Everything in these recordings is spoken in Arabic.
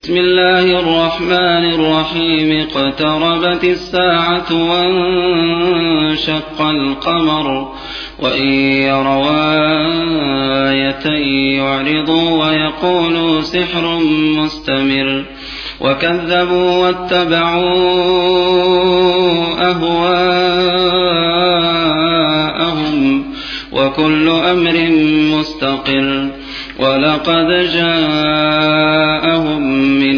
بسم الله الرحمن الرحيم. اقتربت الساعة وانشق القمر وإن يروا آية يعرضوا ويقولوا سحر مستمر وكذبوا واتبعوا أهواءهم وكل أمر مستقر. ولقد جاءهم من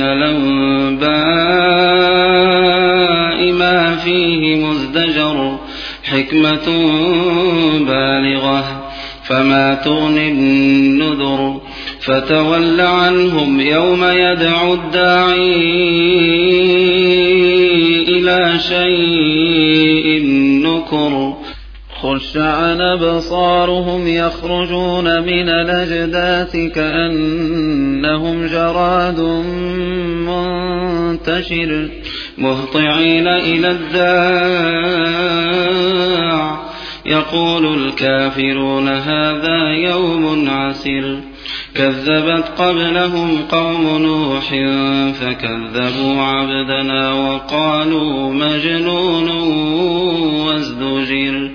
الأنباء ما فيه مزدجر حكمة بالغة فما تغني النذر. فتول عنهم يوم يدعو الداعي إلى شيء نكر. خش عن أبصارهم يخرجون من الأجداث كأنهم جراد منتشر مهطعين إلى الداع يقول الكافرون هذا يوم عسر. كذبت قبلهم قوم نوح فكذبوا عبدنا وقالوا مجنون وازدجر.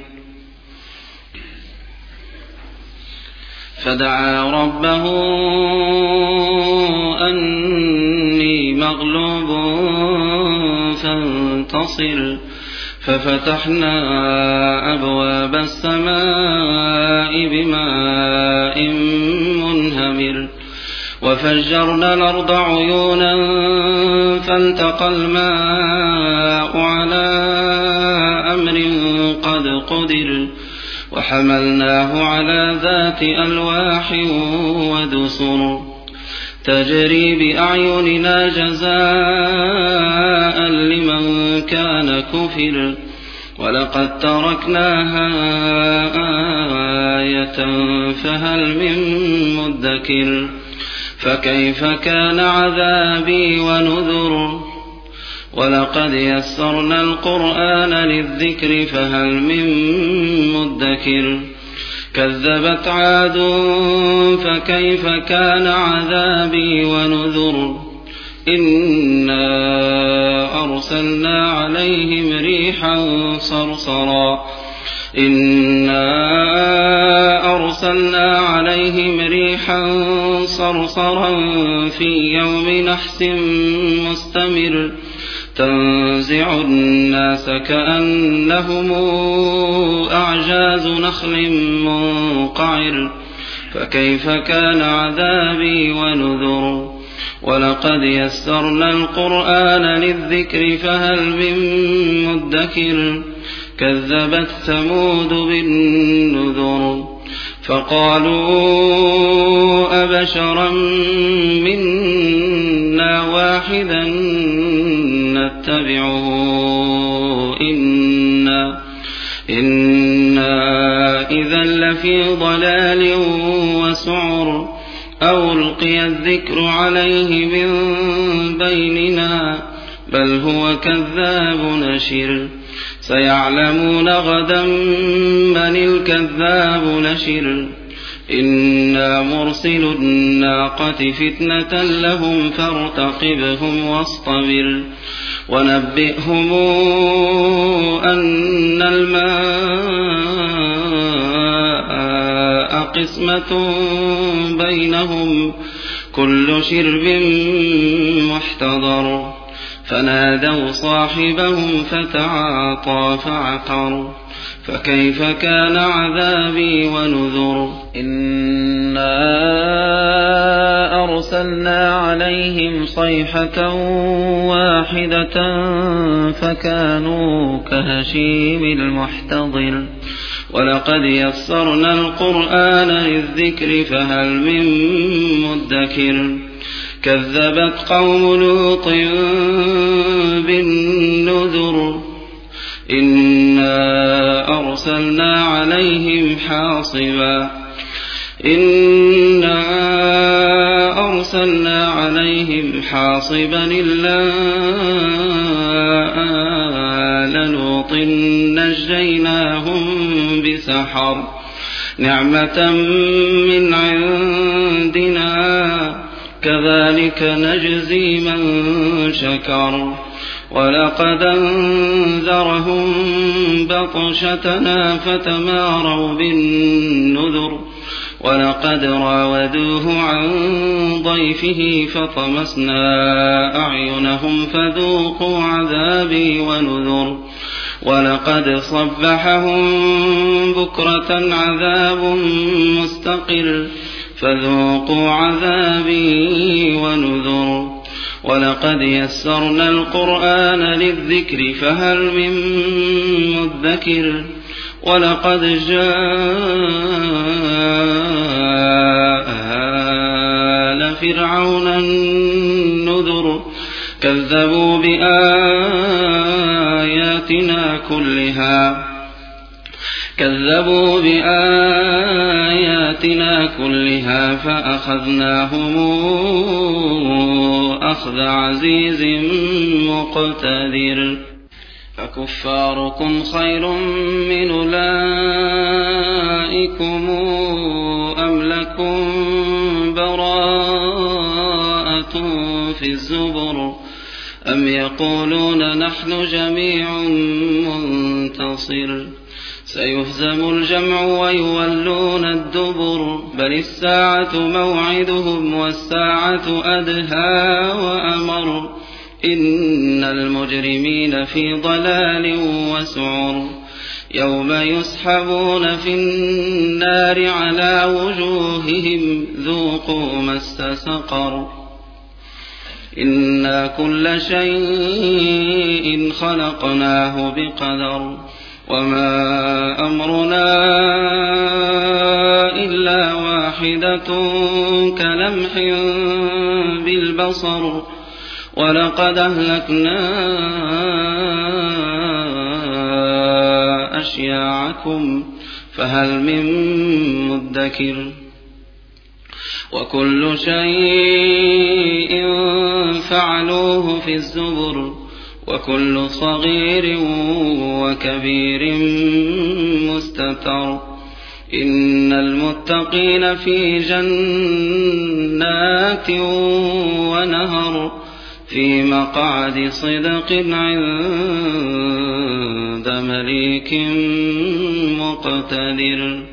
فدعا ربه أني مغلوب فانتصر. ففتحنا أبواب السماء بماء منهمر وفجرنا الأرض عيونا فالتقى الماء على أمر قد قدر وحملناه على ذات ألواح ودسر تجري بأعيننا جزاء لمن كان كفر. ولقد تركناها آية فهل من مدكر. فكيف كان عذابي ونذر. ولقد يسرنا القرآن للذكر فهل من مدكر. كذبت عاد فكيف كان عذابي ونذر. إنا أرسلنا عليهم ريحا صرصرا في يوم نحس مستمر تنزع الناس كأنهم أعجاز نخل منقعر. فكيف كان عذابي ونذر. ولقد يسرنا القرآن للذكر فهل من مدكر. كذبت ثمود بالنذر فقالوا أبشرا منا واحدا نتبعه إنا إذا لفي ضلال وسعر. أو ألقي الذكر عليه من بيننا بل هو كذاب نشر. سيعلمون غدا من الكذاب نشر. إنا مرسل الناقة فتنة لهم فارتقبهم واصطبر. ونبئهم أن الماء قسمة بينهم كل شرب محتضر. فنادوا صاحبهم فتعاطى فعقر. فكيف كان عذابي ونذر. إنا أرسلنا عليهم صيحة واحدة فكانوا كهشيم المحتضر. ولقد يسرنا القرآن للذكر فهل من مدكر. كذبت قوم لوط بالنذر. إنا أرسلنا عليهم حاصبا إلا آل لوط نجيناهم بسحر نعمة من عندنا كذلك نجزي من شكر ولقد أنذرهم بطشتنا فتماروا بالنذر ولقد راودوه عن ضيفه فطمسنا أعينهم فذوقوا عذابي ونذر ولقد صبحهم بكرة عذاب مستقر فذوقوا عذابي ونذر ولقد يسرنا القرآن للذكر فهل من مدكر ولقد جاء آل فرعون النذر كذبوا بآياتنا كلها فأخذناهم أخذ عزيز مقتدر فكفاركم خير من أولئكم أم لكم براءة في الزبر أم يقولون نحن جميع منتصر سيهزم الجمع ويولون الدبر بل الساعة موعدهم والساعة أدهى وأمر إن المجرمين في ضلال وسعر يوم يسحبون في النار على وجوههم ذوقوا مس سقر إنا كل شيء خلقناه بقدر وما أمرنا إلا واحدة كلمح بالبصر ولقد أهلكنا أشياعكم فهل من مدكر وكل شيء فعلوه في الزبر وكل صغير وكبير مستتر إن المتقين في جنات ونهر في مقعد صدق عند مليك مقتدر.